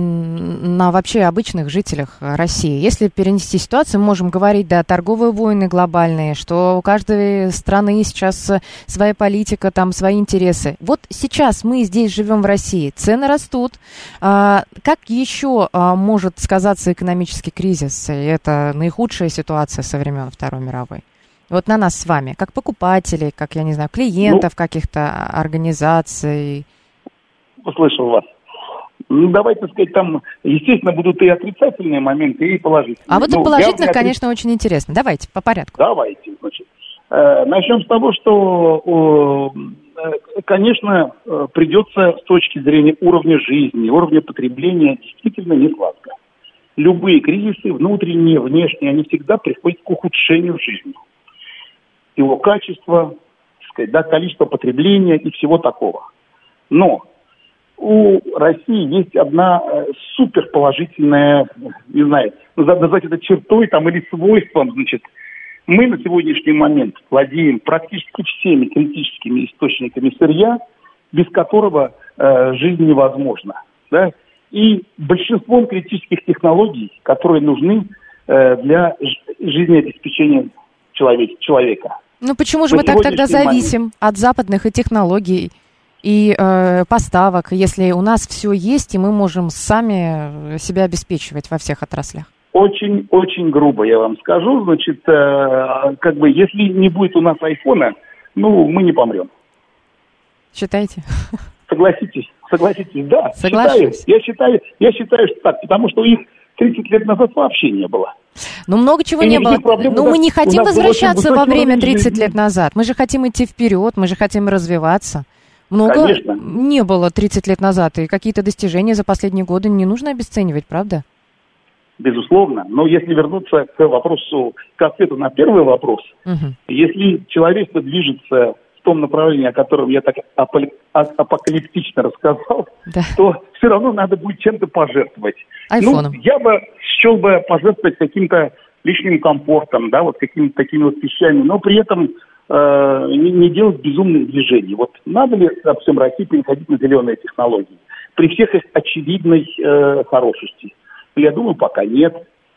на вообще обычных жителях России. Если перенести ситуацию, мы можем говорить, да, торговые войны глобальные, что у каждой страны сейчас своя политика, там свои интересы. Вот сейчас мы здесь живем в России, цены растут. А, как еще а, может сказаться экономический кризис? И это наихудшая ситуация со времен Второй мировой. Вот на нас с вами, как покупателей, как, я не знаю, клиентов ну, каких-то организаций. Услышал вас. Ну, давайте, так сказать, там, естественно, будут и отрицательные моменты, и положительные. А вот ну, положительных, я... конечно, очень интересно. Давайте, по порядку. Давайте, значит. Э, начнем с того, что, э, конечно, э, придется с точки зрения уровня жизни, уровня потребления действительно не сладко. Любые кризисы, внутренние, внешние, они всегда приходят к ухудшению жизни. Его качество, так сказать, да, количество потребления и всего такого. Но у России есть одна э, суперположительная, не знаю, назвать это чертой там, или свойством, значит, мы на сегодняшний момент владеем практически всеми критическими источниками сырья, без которого э, жизнь невозможна. Да? И большинством критических технологий, которые нужны э, для ж- жизнеобеспечения человек, человека. Ну почему же мы так тогда зависим момент. от западных и технологий и э, поставок, если у нас все есть, и мы можем сами себя обеспечивать во всех отраслях? Очень-очень грубо я вам скажу. Значит, э, как бы, если не будет у нас айфона, ну, мы не помрем. Считаете? Согласитесь, согласитесь, да. Соглашусь. Считаю, я считаю, я считаю, что так, потому что их тридцать лет назад вообще не было. Ну, много чего и не было. Но мы не хотим возвращаться во время тридцать лет назад. Мы же хотим идти вперед, мы же хотим развиваться. Много Конечно. не было тридцать лет назад, и какие-то достижения за последние годы не нужно обесценивать, правда? Безусловно. Но если вернуться к вопросу, к ответу на первый вопрос, угу. если человечество движется в том направлении, о котором я так апокалиптично рассказал, да. то все равно надо будет чем-то пожертвовать. Айфоном. Ну, я бы счел бы пожертвовать каким-то лишним комфортом, да, вот какими-то такими вот вещами, но при этом э, не, не делать безумных движений. Вот надо ли во всем России переходить на зеленые технологии? При всех их очевидной э, хорошести? Я думаю, пока нет.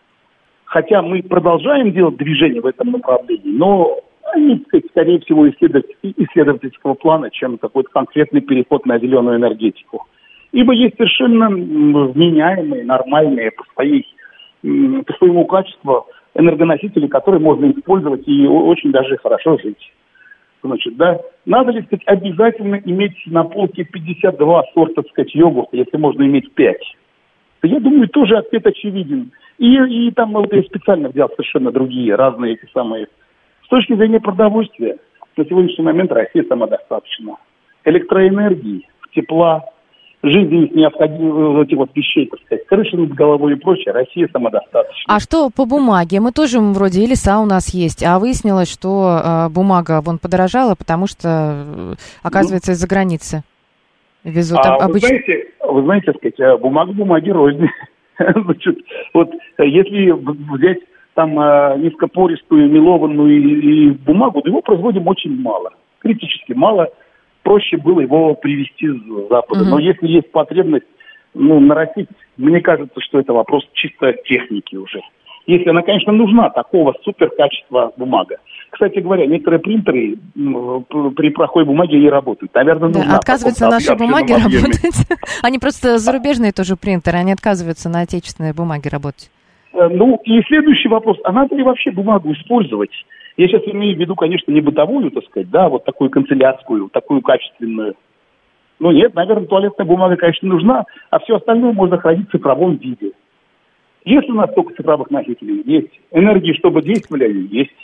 Хотя мы продолжаем делать движения в этом направлении, но они, сказать, скорее всего, исследовательского плана, чем какой-то конкретный переход на зеленую энергетику. Ибо есть совершенно вменяемые, нормальные по, своей, по своему качеству энергоносители, которые можно использовать и очень даже хорошо жить. Значит, да, надо ли, сказать, обязательно иметь на полке пятьдесят два сорта, так сказать, йогурта, если можно иметь пять? Я думаю, тоже ответ очевиден. И, и там вот я специально взял совершенно другие, разные эти самые. С точки зрения продовольствия, на сегодняшний момент Россия самодостаточна. Электроэнергии, тепла, жизненных необходимых этих вот вещей, так сказать, крыши над головой и прочее, Россия самодостаточна. А что по бумаге? Мы тоже вроде и леса у нас есть, а выяснилось, что э, бумага вон подорожала, потому что, оказывается, ну, из-за границы везут. А обыч... вы знаете, вы знаете, так сказать, бумага бумаги рознь. Значит, вот если взять там э, низкопористую, мелованную и, и бумагу, то его производим очень мало, критически мало. Проще было его привезти с Запада. Uh-huh. Но если есть потребность, ну, нарастить, мне кажется, что это вопрос чисто техники уже. Если она, конечно, нужна, такого суперкачества бумага. Кстати говоря, некоторые принтеры при плохой бумаге не работают. Наверное, да, нужна. Отказываются наши бумаги работать. Они просто зарубежные тоже принтеры, они отказываются на отечественной бумаге работать. Ну, и следующий вопрос. А надо ли вообще бумагу использовать? Я сейчас имею в виду, конечно, не бытовую, так сказать, да, вот такую канцелярскую, такую качественную. Ну, нет, наверное, туалетная бумага, конечно, нужна, а все остальное можно хранить в цифровом виде. Если у нас столько цифровых носителей есть, энергии, чтобы действовали, они есть.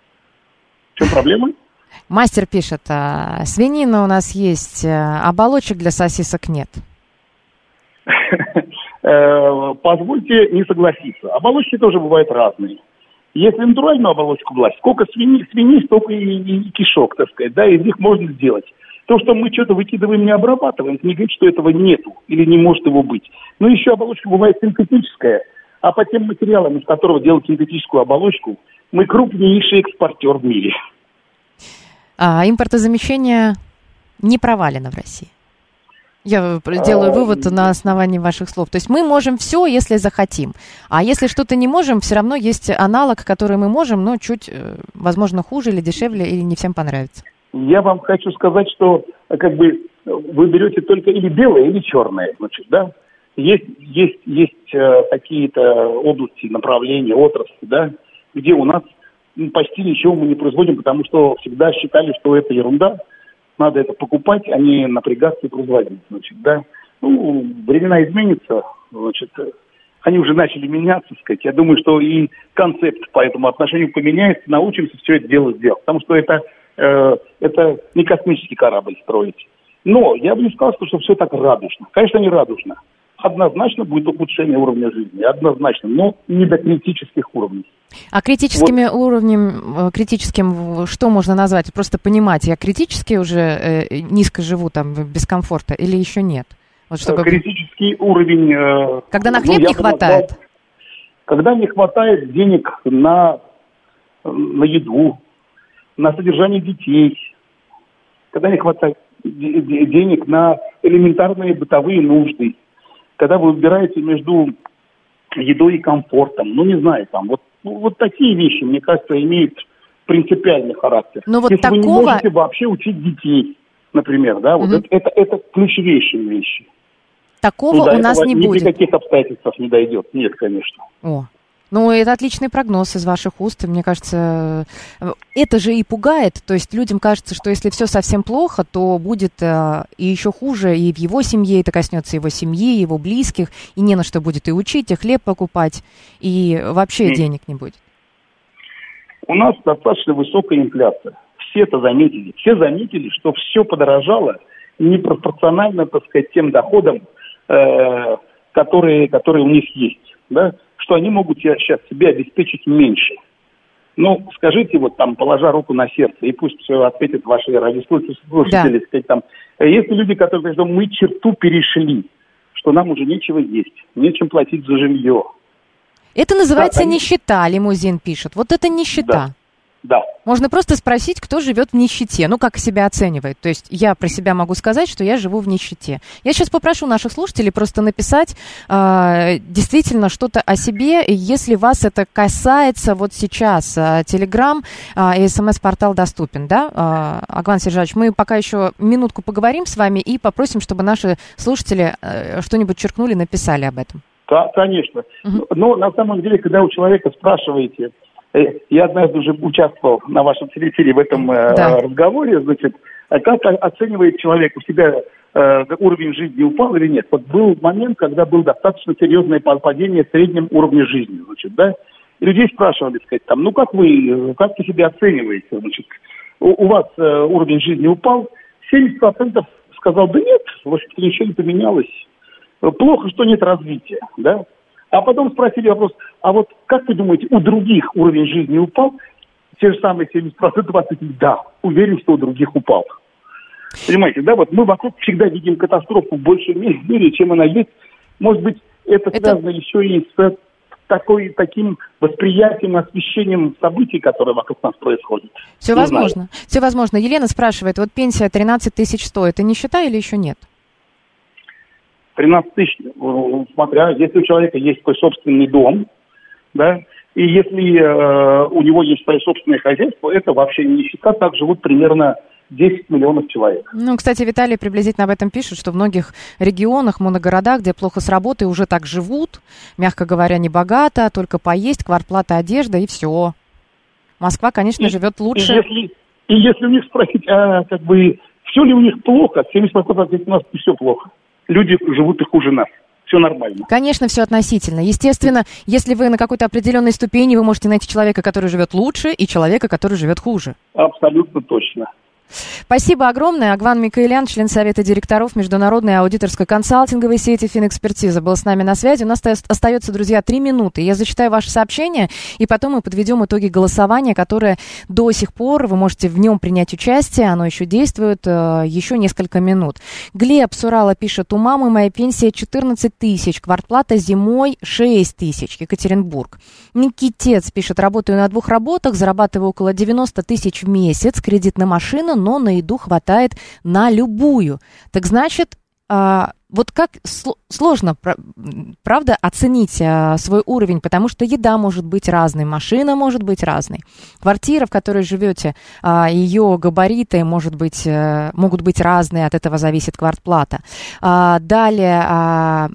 В чем проблема? Мастер пишет, а, свинина у нас есть, а оболочек для сосисок нет. Позвольте не согласиться. Оболочки тоже бывают разные. Если натуральную оболочку брать, сколько свиньи, свиньи столько и, и кишок, так сказать, да, из них можно сделать. То, что мы что-то выкидываем, не обрабатываем, это не говорит, что этого нету или не может его быть. Но еще оболочка бывает синтетическая, а по тем материалам, из которого делать синтетическую оболочку, мы крупнейший экспортер в мире. А импортозамещение не провалено в России? Я делаю вывод на основании ваших слов. То есть мы можем все, если захотим. А если что-то не можем, все равно есть аналог, который мы можем, но чуть, возможно, хуже или дешевле, или не всем понравится. Я вам хочу сказать, что как бы вы берете только или белое, или черное. Значит, да? Есть, есть, есть э, какие-то области, направления, отрасли, да, где у нас ну, почти ничего мы не производим, потому что всегда считали, что это ерунда. Надо это покупать, а не напрягаться и производить. Значит, да. Ну, времена изменятся, значит, они уже начали меняться, так сказать. Я думаю, что и концепт по этому отношению поменяется, научимся все это дело сделать. Потому что это, э, это не космический корабль строить. Но я бы не сказал, что все так радужно. Конечно, не радужно. Однозначно будет ухудшение уровня жизни, однозначно, но не до критических уровней. А критическими вот. уровнем, критическим что можно назвать? Просто понимать, я критически уже э, низко живу, там, без комфорта, или еще нет? Вот чтобы... Критический уровень... Э, когда на хлеб ну, не хватает? Назвал, когда не хватает денег на, на еду, на содержание детей, когда не хватает денег на элементарные бытовые нужды, когда вы выбираете между едой и комфортом, ну, не знаю, там, вот, ну, вот такие вещи, мне кажется, имеют принципиальный характер. Но вот Если такого... вы не можете вообще учить детей, например, да, вот mm-hmm. это, это, это ключевейшие вещи. Такого ну, у нас не ни будет. Ни при каких обстоятельствах не дойдет, нет, конечно. О. Ну, это отличный прогноз из ваших уст, и мне кажется, это же и пугает, то есть людям кажется, что если все совсем плохо, то будет э, и еще хуже, и в его семье это коснется его семьи, его близких, и не на что будет и учить, и хлеб покупать, и вообще mm. денег не будет. У нас достаточно высокая инфляция, все это заметили, все заметили, что все подорожало непропорционально, так сказать, тем доходам, э, которые, которые у них есть, да, что они могут сейчас себе обеспечить меньше. Ну, скажите, вот там, положа руку на сердце, и пусть ответят ваши радиослушатели, да. сказать, там, есть люди, которые говорят, что мы черту перешли, что нам уже нечего есть, нечем платить за жилье. Это называется да, нищета, Лимузин пишет. Вот это нищета. Да. Да. Можно просто спросить, кто живет в нищете, ну, как себя оценивает. То есть я про себя могу сказать, что я живу в нищете. Я сейчас попрошу наших слушателей просто написать э, действительно что-то о себе, если вас это касается вот сейчас. Телеграм э, и СМС-портал доступен, да, э, Агван Сержанович? Мы пока еще минутку поговорим с вами и попросим, чтобы наши слушатели э, что-нибудь черкнули, написали об этом. Да, конечно. Угу. Но на самом деле, когда у человека спрашиваете... Я однажды уже участвовал на вашем телеэфире в этом э, да. разговоре, значит, как оценивает человек у себя э, уровень жизни, упал или нет. Вот был момент, когда было достаточно серьезное падение в среднем уровня жизни, значит, да. И людей спрашивали, сказать, там, ну как вы, как вы себя оцениваете, значит, у, у вас э, уровень жизни упал, семьдесят процентов сказал, да нет, в общем-то ничего не поменялось, плохо, что нет развития, да. А потом спросили вопрос, а вот как вы думаете, у других уровень жизни упал? Те же самые семьдесят процентов ответили, да, уверен, что у других упал. Понимаете, да, вот мы вокруг всегда видим катастрофу в большей мере, чем она есть. Может быть, это, это... связано еще и с такой, таким восприятием, освещением событий, которые вокруг нас происходят. Все не возможно, знаю. Все возможно. Елена спрашивает, вот пенсия тринадцать тысяч сто, это нищета или еще нет? тринадцать тысяч, смотря, если у человека есть свой собственный дом, да, и если э, у него есть свое собственное хозяйство, это вообще не нищета, так живут примерно десять миллионов человек. Ну, кстати, Виталий приблизительно об этом пишет, что в многих регионах, моногородах, где плохо с работой, уже так живут, мягко говоря, не богато, только поесть, квартплата, одежда и все. Москва, конечно, и, живет лучше. И если, и если у них спросить, а как бы, все ли у них плохо, семьдесят процентов ответят, у нас все плохо. Люди живут и хуже нас. Все нормально. Конечно, все относительно. Естественно, если вы на какой-то определенной ступени, вы можете найти человека, который живет лучше, и человека, который живет хуже. Абсолютно точно. Спасибо огромное. Агван Микоелян, член Совета директоров Международной аудиторско-консалтинговой сети «Финэкспертиза», был с нами на связи. У нас остается, друзья, три минуты. Я зачитаю ваши сообщения, и потом мы подведем итоги голосования, которое до сих пор, вы можете в нем принять участие, оно еще действует еще несколько минут. Глеб с Урала пишет, у мамы моя пенсия четырнадцать тысяч, квартплата зимой шесть тысяч, Екатеринбург. Никитец пишет, работаю на двух работах, зарабатываю около девяносто тысяч в месяц, кредит на машину, но на еду хватает на любую. Так значит, а, вот как сложно, правда, оценить а, свой уровень, потому что еда может быть разной, машина может быть разной. Квартира, в которой живете, а, ее габариты может быть, а, могут быть разные, от этого зависит квартплата. А, далее... А,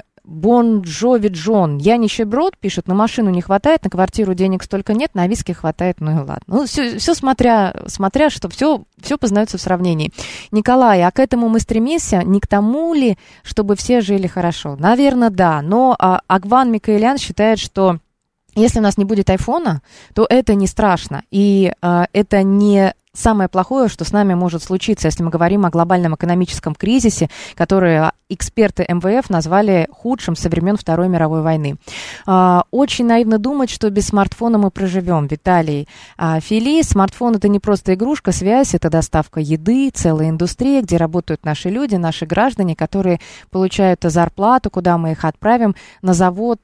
Бон Джови Джон. Я нищеброд, пишет, на машину не хватает, на квартиру денег столько нет, на виски хватает, ну и ладно. Ну, все, все смотря, смотря, что все, все познается в сравнении. Николай, а к этому мы стремимся? Не к тому ли, чтобы все жили хорошо? Наверное, да. Но а, Агван Микоелян считает, что если у нас не будет айфона, то это не страшно. И а, это не... самое плохое, что с нами может случиться, если мы говорим о глобальном экономическом кризисе, который эксперты эм вэ эф назвали худшим со времен Второй мировой войны. Очень наивно думать, что без смартфона мы проживем. Виталий Фили, смартфон — это не просто игрушка, связь — это доставка еды, целая индустрия, где работают наши люди, наши граждане, которые получают зарплату, куда мы их отправим, на завод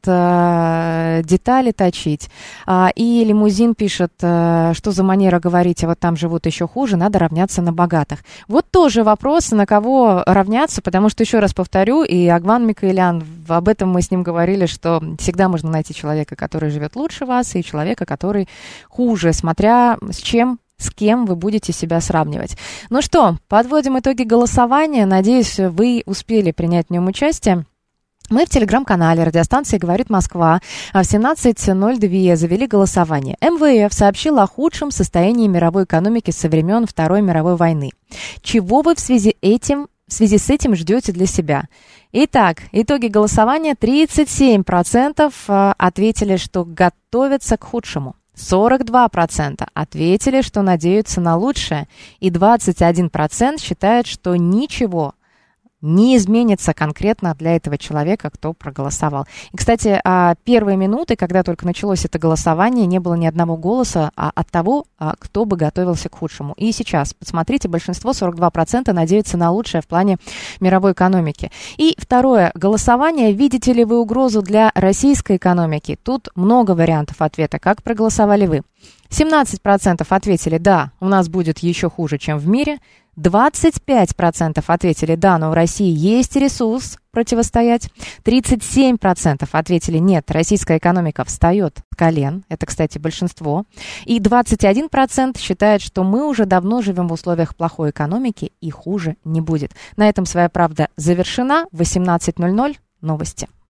детали точить. И Лимузин пишет, что за манера говорить, а вот там живут еще хуже, надо равняться на богатых. Вот тоже вопрос, на кого равняться, потому что, еще раз повторю, и Агван Микоелян, об этом мы с ним говорили, что всегда можно найти человека, который живет лучше вас, и человека, который хуже, смотря с чем, с кем вы будете себя сравнивать. Ну что, подводим итоги голосования. Надеюсь, вы успели принять в нем участие. Мы в телеграм-канале радиостанции «Говорит Москва» в семнадцать ноль два завели голосование. эм вэ эф сообщил о худшем состоянии мировой экономики со времен Второй мировой войны. Чего вы в связи, этим, в связи с этим ждете для себя? Итак, итоги голосования. тридцать семь процентов ответили, что готовятся к худшему. сорок два процента ответили, что надеются на лучшее. И двадцать один процент считают, что ничего не изменится конкретно для этого человека, кто проголосовал. И, кстати, первые минуты, когда только началось это голосование, не было ни одного голоса от того, кто бы готовился к худшему. И сейчас, посмотрите, большинство, сорок два процента, надеются на лучшее в плане мировой экономики. И второе, голосование. Видите ли вы угрозу для российской экономики? Тут много вариантов ответа. Как проголосовали вы? семнадцать процентов ответили «да, у нас будет еще хуже, чем в мире». двадцать пять процентов ответили «да, но в России есть ресурс противостоять». тридцать семь процентов ответили «нет, российская экономика встает с колен». Это, кстати, большинство. И двадцать один процент считает, что мы уже давно живем в условиях плохой экономики и хуже не будет. На этом «Своя правда» завершена. В восемнадцать ноль ноль новости.